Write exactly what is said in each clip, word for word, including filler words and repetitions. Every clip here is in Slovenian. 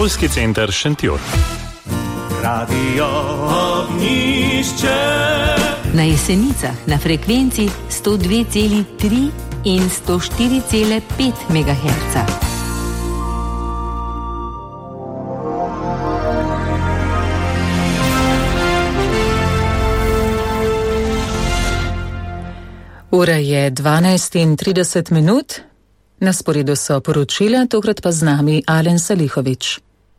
Šolski center Šentjur. Radio Ognjišče. Na Jesenicah na frekvenci sto dve cela tri in sto štiri cela pet megaherca. Ura je dvanajst in trideset minut, na sporedu so poročila, tokrat pa z nami Alen Salihovič.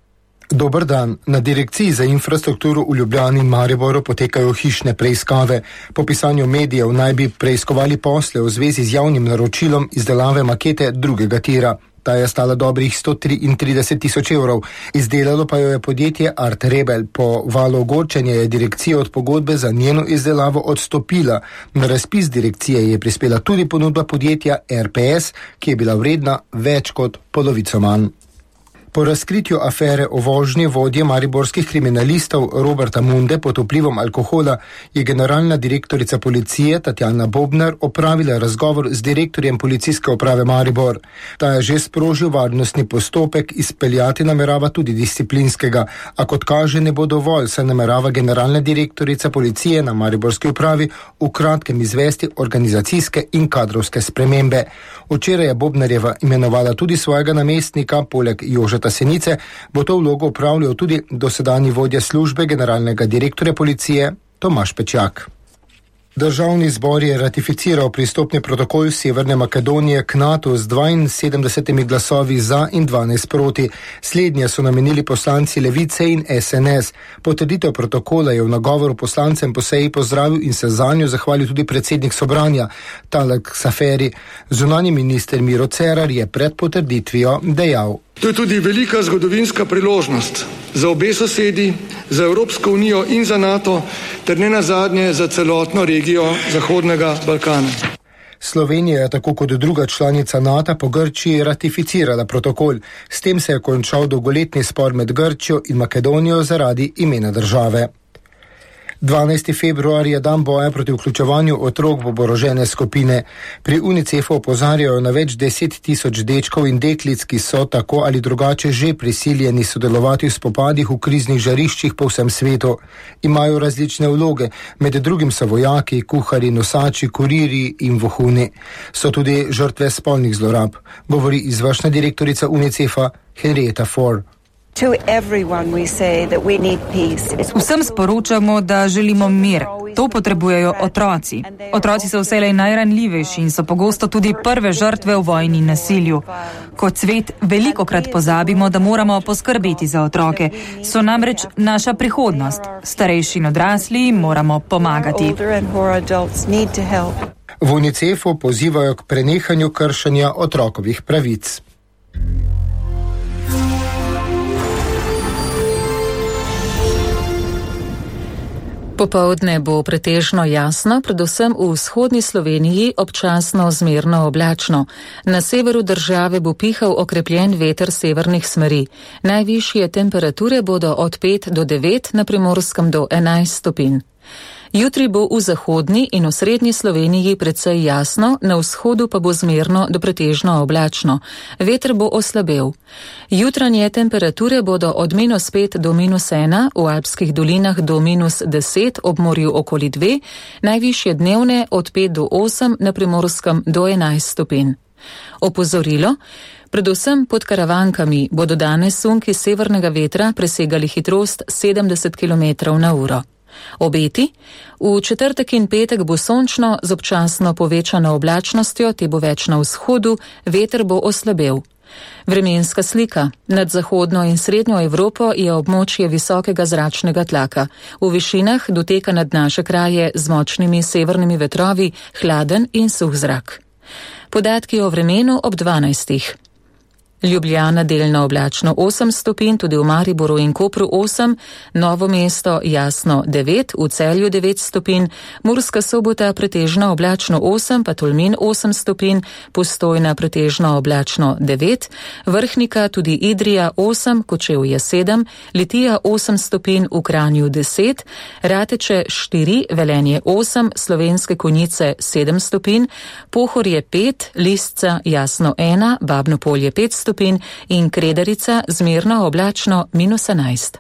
Dober dan. Na Direkciji za infrastrukturo v Ljubljani in Mariboru potekajo hišne preiskave. Po pisanju medijev naj bi preiskovali posle v zvezi z javnim naročilom izdelave makete drugega tira. Ta je stala dobrih sto triintrideset tisoč evrov. Izdelalo pa jo je podjetje Art Rebel. Po valu ogorčenja je direkcija od pogodbe za njeno izdelavo odstopila. Na razpis direkcije je prispela tudi ponudba podjetja R P S, ki je bila vredna več kot polovico manj. Po razkritju afere o vožnji vodje mariborskih kriminalistov Roberta Munde pod vplivom alkohola je generalna direktorica policije Tatjana Bobnar opravila razgovor z direktorjem policijske uprave Maribor. Ta je že sprožil varnostni postopek, izpeljati namerava tudi disciplinskega, a kot kaže ne bo dovolj, saj namerava generalna direktorica policije na mariborski upravi v kratkem izvesti organizacijske in kadrovske spremembe. Včeraj je Bobnarjeva imenovala tudi svojega namestnika, poleg Jožeta Senice, bo to vlogo upravljal tudi dosedanji vodja službe generalnega direktorja policije Tomaž Pečjak. Državni zbor je ratificiral pristopni protokol Severne Makedonije k Natu z dvainsedemdesetimi glasovi za in dvanajst proti. Slednje so namenili poslanci Levice in S N S. Potrditev protokola je v nagovoru poslancem po seji pozdravil in se zanjo zahvalil tudi predsednik Sobranja Talek Saferi. Zunanji minister Miro Cerar je pred potrditvijo dejal: To je tudi velika zgodovinska priložnost za obe sosedi, za Evropsko unijo in za NATO, ter ne nazadnje za celotno regijo Zahodnega Balkana. Slovenija je tako kot druga članica NATO po Grčiji ratificirala protokol. S tem se je končal dolgoletni spor med Grčijo in Makedonijo zaradi imena države. dvanajsti februar je dan boja proti vključevanju otrok v oborožene skupine. Pri UNICEF-u opozarjajo na več deset tisoč dečkov in deklic, ki so tako ali drugače že prisiljeni sodelovati v spopadih v kriznih žariščih po vsem svetu. Imajo različne vloge, med drugim so vojaki, kuhari, nosači, kuriri in vohuni. So tudi žrtve spolnih zlorab, govori izvršna direktorica UNICEF-a Henrietta Fore. Vsem sporočamo, da želimo mir. To potrebujejo otroci. Otroci so vselej najranljivejši in so pogosto tudi prve žrtve v vojni in nasilju. Kot svet velikokrat pozabimo, da moramo poskrbeti za otroke. So namreč naša prihodnost. Starejši in odrasli jim moramo pomagati. V UNICEF-u pozivajo k prenehanju kršenja otrokovih pravic. Popoldne bo pretežno jasno, predvsem v vzhodni Sloveniji občasno zmerno oblačno. Na severu države bo pihal okrepljen veter severnih smeri. Najvišje temperature bodo od pet do devet, na Primorskem do enajst stopinj. Jutri bo v zahodni in v srednji Sloveniji precej jasno, na vzhodu pa bo zmerno do pretežno oblačno. Veter bo oslabel. Jutranje temperature bodo od minus pet do minus ena, v alpskih dolinah do minus deset, ob morju okoli dve, najvišje dnevne od pet do osem, na Primorskem do enajst stopinj. Opozorilo: predvsem pod Karavankami bodo danes sunki severnega vetra presegali hitrost sedemdeset kilometrov na uro. Obeti: v četrtek in petek bo sončno z občasno povečano oblačnostjo, te bo več na vzhodu, veter bo oslabel. Vremenska slika. Nad zahodno in srednjo Evropo je območje visokega zračnega tlaka. V višinah doteka nad naše kraje z močnimi severnimi vetrovi hladen in suh zrak. Podatki o vremenu ob dvanajstih. Ljubljana delno oblačno osem stopinj, tudi v Mariboru in Kopru osem, Novo mesto jasno devet, v Celju devet stopinj, Murska Sobota pretežno oblačno osem, pa Tolmin osem stopinj, Postojna pretežno oblačno devet, Vrhnika tudi Idrija osem, Kočevje sedem, Litija osem stopinj, v Kranju deset, Rateče štiri, Velenje osem, Slovenske Konjice sedem stopinj, Pohorje pet, Lisca jasno ena, Babno Polje pet stopinj, stopinj in Kredarica zmerno oblačno minus enajst.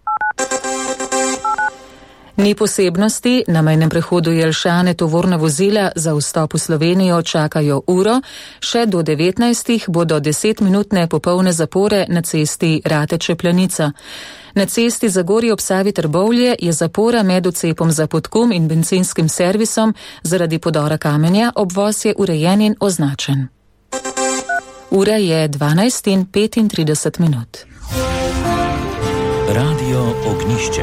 Ni posebnosti, na mejnem prehodu Jelšane tovorna vozila za vstop v Slovenijo čakajo uro, še do devetnajstih bodo desetminutne popolne zapore na cesti Rateče-Planica. Na cesti Zagorje ob Savi Trbovlje je zapora med odcepom za Podkum in bencinskim servisom zaradi podora kamenja, obvoz je urejen in označen. Ura je dvanajst in petintrideset minut. Radio Ognišče.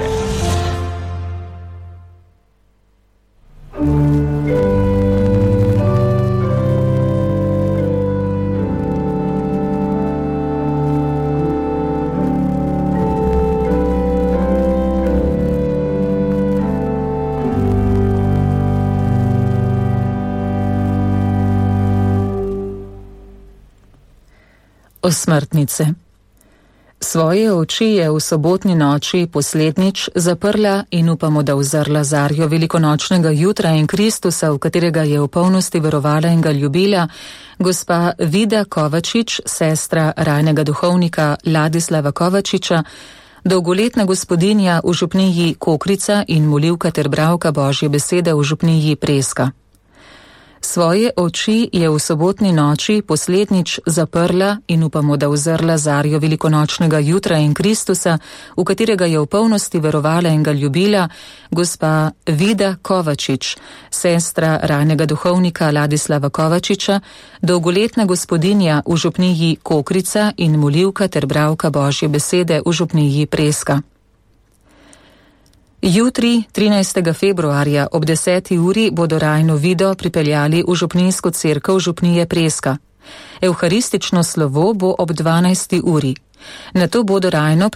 Osmrtnice. Svoje oči je v sobotni noči poslednjič zaprla in upamo, da uzrla zarjo velikonočnega jutra in Kristusa, v katerega je v polnosti verovala in ga ljubila, gospa Vida Kovačič, sestra rajnega duhovnika Ladislava Kovačiča, dolgoletna gospodinja v župniji Kokrica in molivka ter bralka Božje besede v župniji Preska. Svoje oči je v sobotni noči poslednjič zaprla in upamo, da uzrla zarjo velikonočnega jutra in Kristusa, v katerega je v polnosti verovala in ga ljubila, gospa Vida Kovačič, sestra rajnega duhovnika Ladislava Kovačiča, dolgoletna gospodinja v župniji Kokrica in molivka ter bralka Božje besede v župniji Preska. Jutri, trinajstega februarja ob deseti uri bodo rajno Vido pripeljali v župnijsko cerkev župnije Preska. Evharistično slovo bo ob dvanajsti uri. Nato bodo rajno